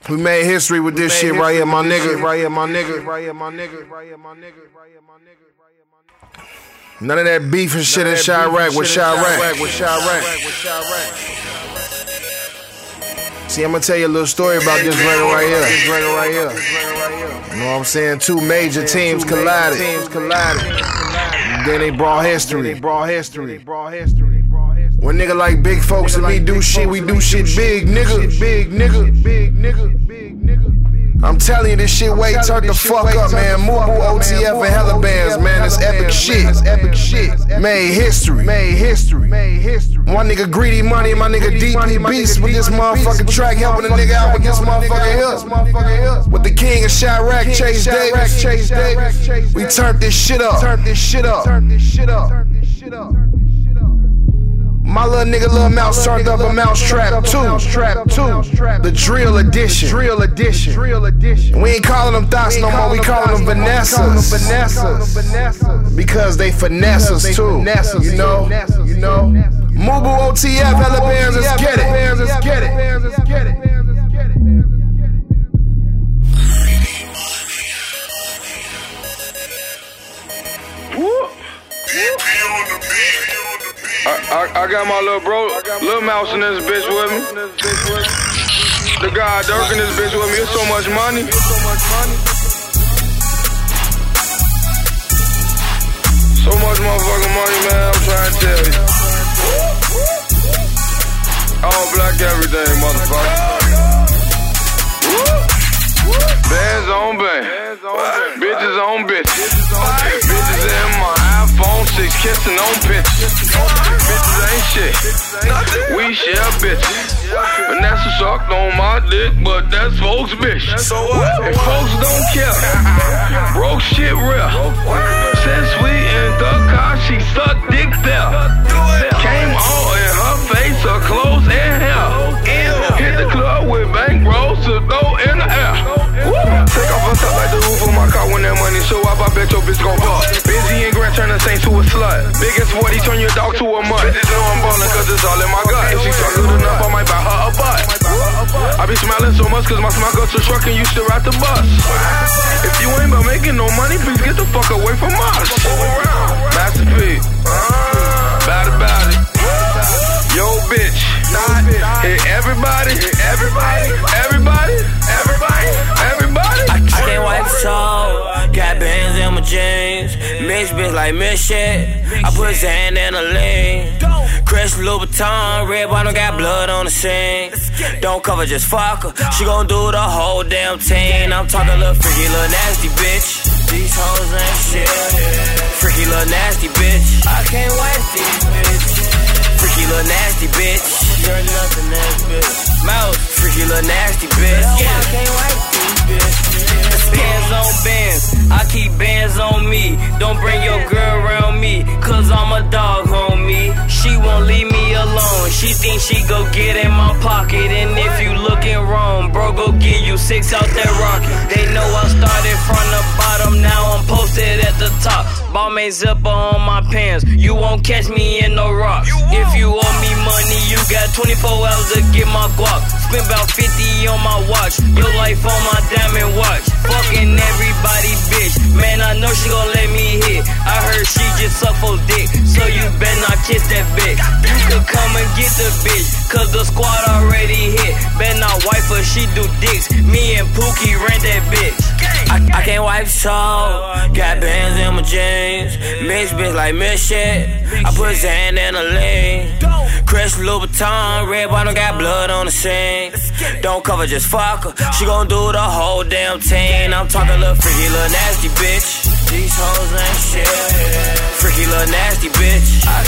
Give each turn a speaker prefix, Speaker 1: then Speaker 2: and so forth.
Speaker 1: We made history with this shit right here, my nigga. None of that beef and shit in Chirac with Chirac. See, I'm gonna tell you a little story about this right here. You know what I'm saying? Two major teams collided. Then they brought history. When nigga like big folks and me do shit, we do shit big, nigga. I'm telling you, this shit way turned the fuck up, man. Mubu, OTF, and hella bands, man. It's epic shit. Made history. One nigga Greedy Money and my nigga DP Beast with this motherfucking track, helping a nigga out with this motherfucking hill. With the king of Chirac, Chase Davis. We turned this shit up. My little nigga Lil Mouse turned up a Mousetrap too. The drill edition. We ain't calling them thoughts no more, we calling them Vanessas. Because they finesse us too. You know? Mubu, OTF, hella bands, let's get it.
Speaker 2: I got my little bro, Lil Mouse in this bitch with me. The guy Dirk in this bitch with me. It's so much money. So much motherfucking money, man. I'm trying to tell you. All black everything, motherfucker. Bands on band. Bitches on bitches. Bitches in my iPhone 6 kissing on bitches. Bitches ain't shit. We share bitches. Vanessa sucked on my dick, but that's folks' bitch. So what? And folks don't care. Broke shit real. Since we in the car, she sucked dick there. Came all in her face, her clothes and hair. Hit the club with bankrolls to throw in the air. Take off on top like the roof of my car when that money show up. I bet your bitch gon' fuck. Busy and Grant turn a saint to a slut. Biggest 40 turn your dog to a mutt. Bitches know I'm ballin' cause it's all in my gut. If she suck good enough, I might buy her a butt. I be smiling so much cause my smile goes to truck and you still ride the bus. If you ain't about making no money, please get the fuck away from us. Master P. Bad about it. Yo bitch. Hit everybody.
Speaker 3: I can't wipe soul. Got bands in my jeans. Mix bitch like Miss shit. I put sand in a lean. Crash Louboutin, red bottom got blood on the scene. Don't cover, just fuck her. She gon' do the whole damn team. I'm talking little freaky, little nasty bitch. These hoes ain't shit. Freaky little nasty bitch. I can't wipe these bitch. Freaky little nasty bitch. You're nothing ass bitch. Mouse. Freaky little nasty bitch. Yeah, I can't wipe these bitch. Bands on bands, I keep bands on me. Don't bring your girl around me, cause I'm a dog, homie. She won't leave me alone. She thinks she go get in my pocket. And if you looking wrong, bro, go get you 6 out that rocket. They know I started from the bottom, now I'm posted at the top. Balmain zipper on my pants, you won't catch me in no rock. If you owe me money, you got 24 hours to get my guap. Spend about 50 on my watch, your life on my diamond watch. Fucking everybody, bitch. Man, I know she gon' let me hit. I heard she just suck for dick, so you better not kiss that bitch. You could come and get the bitch, cause the squad already hit. Better not wipe her, she do dicks. Me and Pookie rent that bitch. I can't wipe soul. Got bands in my jeans. Mix bitch like Miss shit. I put sand in a lean. Crash Louboutin, red bottom got blood on the scene. Don't cover, just fuck her. She gon' do the whole damn team. I'm talking little freaky, little nasty bitch. These hoes ain't shit. Freaky little nasty bitch. I